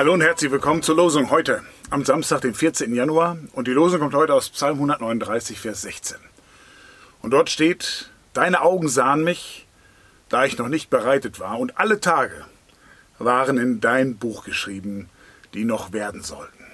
Hallo und herzlich willkommen zur Losung heute, am Samstag, den 14. Januar. Und die Losung kommt heute aus Psalm 139, Vers 16. Und dort steht: Deine Augen sahen mich, da ich noch nicht bereitet war, und alle Tage waren in dein Buch geschrieben, die noch werden sollten.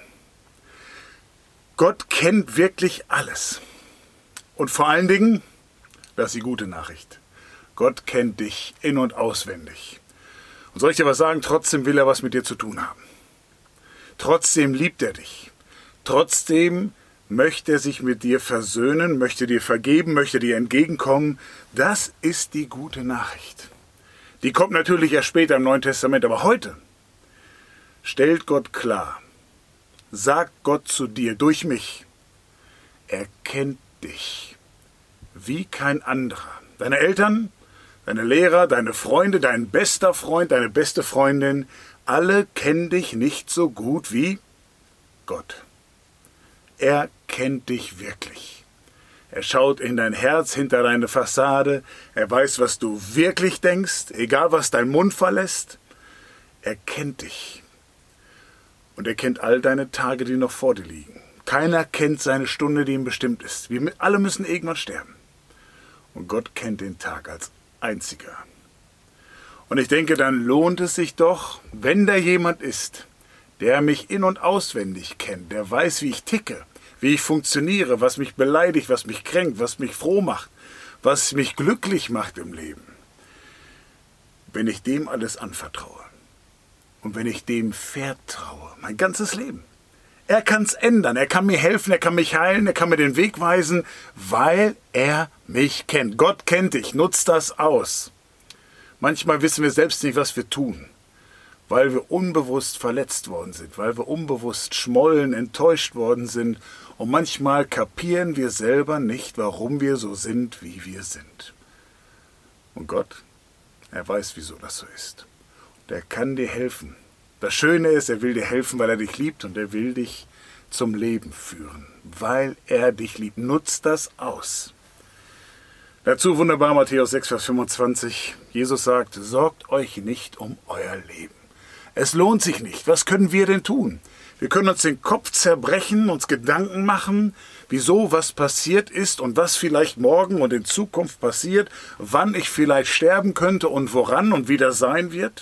Gott kennt wirklich alles. Und vor allen Dingen, das ist die gute Nachricht, Gott kennt dich in- und auswendig. Und soll ich dir was sagen? Trotzdem will er was mit dir zu tun haben. Trotzdem liebt er dich. Trotzdem möchte er sich mit dir versöhnen, möchte dir vergeben, möchte dir entgegenkommen. Das ist die gute Nachricht. Die kommt natürlich erst später im Neuen Testament, aber heute stellt Gott klar, sagt Gott zu dir durch mich, er kennt dich wie kein anderer. Deine Eltern, deine Lehrer, deine Freunde, dein bester Freund, deine beste Freundin, alle kennen dich nicht so gut wie Gott. Er kennt dich wirklich. Er schaut in dein Herz, hinter deine Fassade. Er weiß, was du wirklich denkst, egal was dein Mund verlässt. Er kennt dich. Und er kennt all deine Tage, die noch vor dir liegen. Keiner kennt seine Stunde, die ihm bestimmt ist. Wir alle müssen irgendwann sterben. Und Gott kennt den Tag als einziger. Und ich denke, dann lohnt es sich doch, wenn da jemand ist, der mich in- und auswendig kennt, der weiß, wie ich ticke, wie ich funktioniere, was mich beleidigt, was mich kränkt, was mich froh macht, was mich glücklich macht im Leben. Wenn ich dem alles anvertraue und wenn ich dem vertraue, mein ganzes Leben. Er kann es ändern, er kann mir helfen, er kann mich heilen, er kann mir den Weg weisen, weil er mich kennt. Gott kennt dich, nutzt das aus. Manchmal wissen wir selbst nicht, was wir tun, weil wir unbewusst verletzt worden sind, weil wir unbewusst schmollen, enttäuscht worden sind. Und manchmal kapieren wir selber nicht, warum wir so sind, wie wir sind. Und Gott, er weiß, wieso das so ist. Und er kann dir helfen. Das Schöne ist, er will dir helfen, weil er dich liebt und er will dich zum Leben führen, weil er dich liebt. Nutzt das aus. Dazu wunderbar Matthäus 6, Vers 25. Jesus sagt, sorgt euch nicht um euer Leben. Es lohnt sich nicht. Was können wir denn tun? Wir können uns den Kopf zerbrechen, uns Gedanken machen, wieso was passiert ist und was vielleicht morgen und in Zukunft passiert, wann ich vielleicht sterben könnte und woran und wie das sein wird.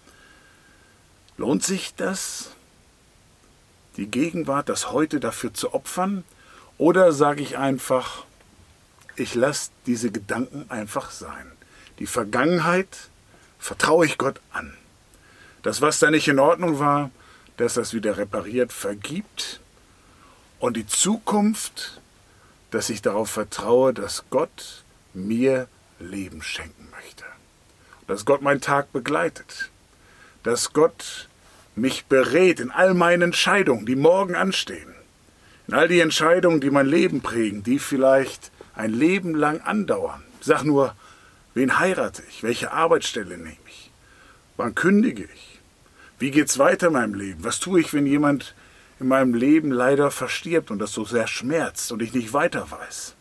Lohnt sich das, die Gegenwart, das Heute dafür zu opfern? Oder sage ich einfach, ich lasse diese Gedanken einfach sein. Die Vergangenheit vertraue ich Gott an. Das, was da nicht in Ordnung war, dass das wieder repariert, vergibt. Und die Zukunft, dass ich darauf vertraue, dass Gott mir Leben schenken möchte. Dass Gott meinen Tag begleitet. Dass Gott mich berät in all meinen Entscheidungen, die morgen anstehen. In all die Entscheidungen, die mein Leben prägen, die vielleicht ein Leben lang andauern. Sag nur, wen heirate ich? Welche Arbeitsstelle nehme ich? Wann kündige ich? Wie geht's weiter in meinem Leben? Was tue ich, wenn jemand in meinem Leben leider verstirbt und das so sehr schmerzt und ich nicht weiter weiß?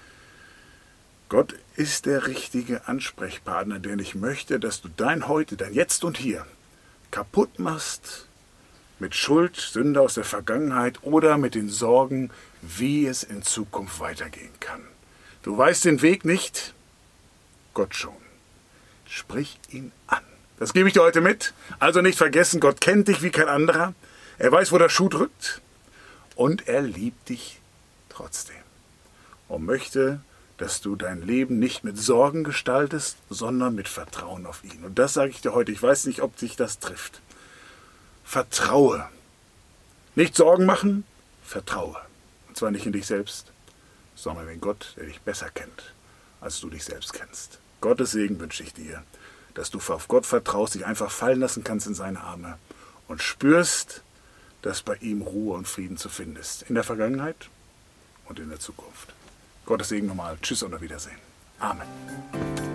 Gott ist der richtige Ansprechpartner, denn ich möchte, dass du dein Heute, dein Jetzt und Hier kaputt machst mit Schuld, Sünde aus der Vergangenheit oder mit den Sorgen, wie es in Zukunft weitergehen kann. Du weißt den Weg nicht, Gott schon. Sprich ihn an. Das gebe ich dir heute mit. Also nicht vergessen, Gott kennt dich wie kein anderer. Er weiß, wo der Schuh drückt. Und er liebt dich trotzdem. Und möchte, dass du dein Leben nicht mit Sorgen gestaltest, sondern mit Vertrauen auf ihn. Und das sage ich dir heute. Ich weiß nicht, ob dich das trifft. Vertraue. Nicht Sorgen machen, vertraue. Und zwar nicht in dich selbst, sondern in Gott, der dich besser kennt, als du dich selbst kennst. Gottes Segen wünsche ich dir, dass du auf Gott vertraust, dich einfach fallen lassen kannst in seine Arme und spürst, dass bei ihm Ruhe und Frieden zu finden ist. In der Vergangenheit und in der Zukunft. Gottes Segen nochmal. Tschüss und auf Wiedersehen. Amen.